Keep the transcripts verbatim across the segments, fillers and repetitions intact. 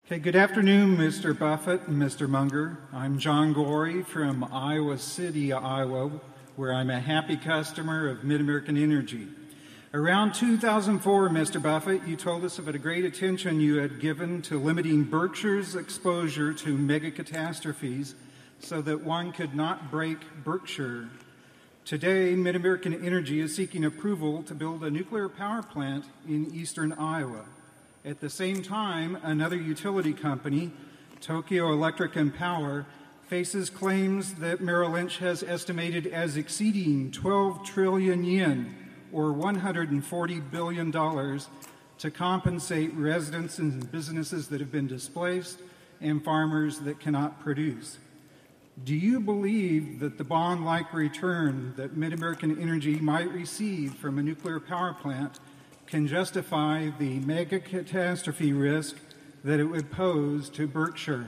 Okay, good afternoon, Mister Buffett and Mister Munger. I'm John Gorey from Iowa City, Iowa, where I'm a happy customer of Mid-American Energy. Around two thousand four, Mister Buffett, you told us about a great attention you had given to limiting Berkshire's exposure to mega catastrophes so that one could not break Berkshire. Today, Mid-American Energy is seeking approval to build a nuclear power plant in eastern Iowa. At the same time, another utility company, Tokyo Electric and Power, faces claims that Merrill Lynch has estimated as exceeding twelve trillion yen, or one hundred forty billion dollars, to compensate residents and businesses that have been displaced and farmers that cannot produce. Do you believe that the bond-like return that Mid-American Energy might receive from a nuclear power plant can justify the mega catastrophe risk that it would pose to Berkshire?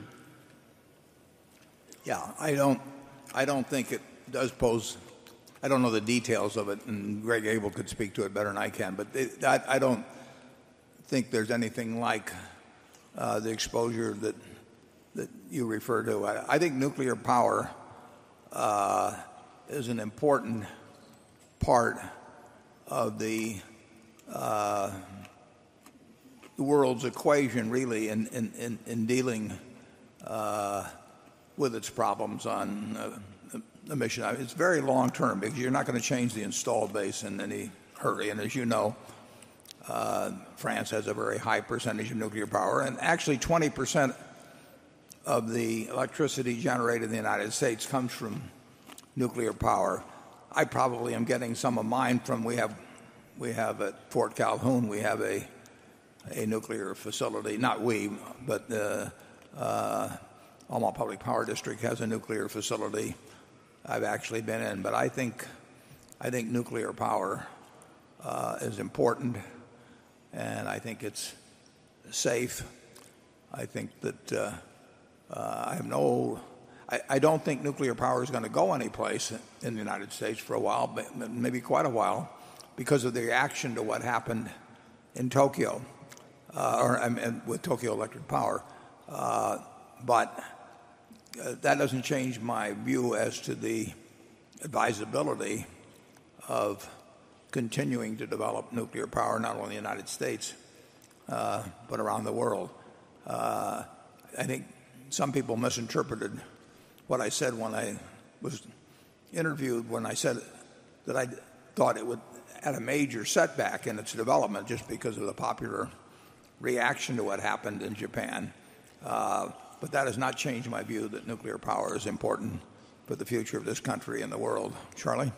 Yeah, I don't, I don't think it does pose. I don't know the details of it, and Greg Abel could speak to it better than I can. But it, I, I don't think there's anything like uh, the exposure that that you refer to. I, I think nuclear power uh, is an important part of the Uh, the world's equation, really, in, in, in, in dealing uh, with its problems on uh, emission. I mean, it's very long term because you're not going to change the installed base in any hurry. And as you know, uh, France has a very high percentage of nuclear power, and actually twenty percent of the electricity generated in the United States comes from nuclear power. I probably am getting some of mine from we have. We have at Fort Calhoun, we have a, a nuclear facility. Not we, but the uh, Omaha Public Power District has a nuclear facility I've actually been in. But I think, I think nuclear power uh, is important, and I think it's safe. I think that uh, uh, I have no... I, I don't think nuclear power is going to go anyplace in the United States for a while, maybe quite a while, because of the reaction to what happened in Tokyo, uh, or um, with Tokyo Electric Power. Uh, but uh, that doesn't change my view as to the advisability of continuing to develop nuclear power, not only in the United States, uh, but around the world. Uh, I think some people misinterpreted what I said when I was interviewed, when I said that I thought it would at a major setback in its development just because of the popular reaction to what happened in Japan. Uh, but that has not changed my view that nuclear power is important for the future of this country and the world. Charlie?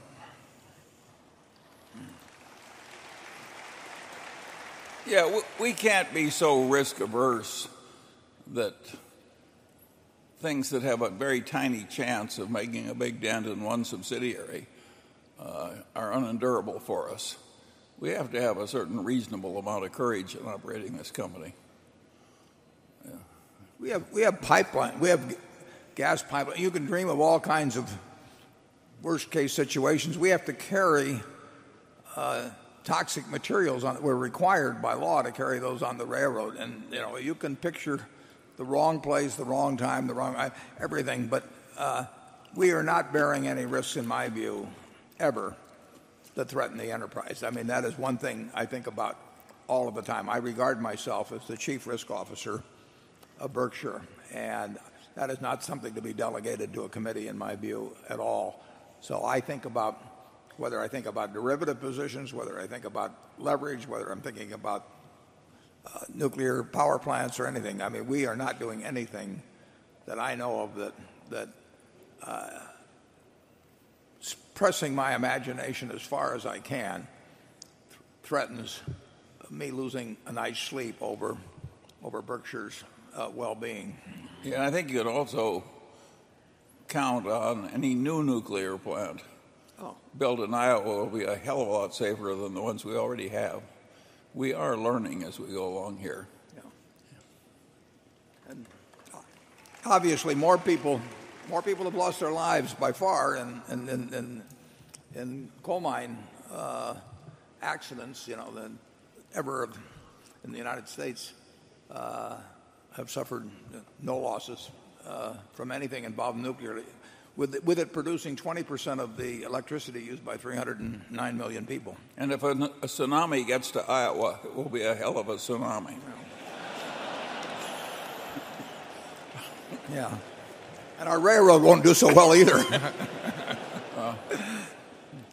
Yeah, we, we can't be so risk averse that things that have a very tiny chance of making a big dent in one subsidiary Uh, are unendurable for us. We have to have a certain reasonable amount of courage in operating this company. Yeah. We have we have pipeline. We have gas pipeline. You can dream of all kinds of worst case situations. We have to carry uh, toxic materials on. We're required by law to carry those on the railroad, and you know you can picture the wrong place, the wrong time, the wrong everything. But uh, we are not bearing any risks, in my view, ever, that threaten the enterprise. I mean, that is one thing I think about all of the time. I regard myself as the chief risk officer of Berkshire, and that is not something to be delegated to a committee, in my view, at all. So I think about whether I think about derivative positions, whether I think about leverage, whether I'm thinking about uh, nuclear power plants or anything. I mean, we are not doing anything that I know of that that uh, pressing my imagination as far as I can th- threatens me losing a night's sleep over over Berkshire's uh, well-being. Yeah, I think you could also count on any new nuclear plant oh. built in Iowa will be a hell of a lot safer than the ones we already have. We are learning as we go along here. Yeah. And obviously, more people more people have lost their lives by far in in in, in, in coal mine uh, accidents, you know, than ever in the United States. Uh, have suffered no losses uh, from anything involved nuclearly, with it, with it producing twenty percent of the electricity used by three hundred nine million people. And if a, a tsunami gets to Iowa, it will be a hell of a tsunami. Yeah. And our railroad won't do so well either. uh,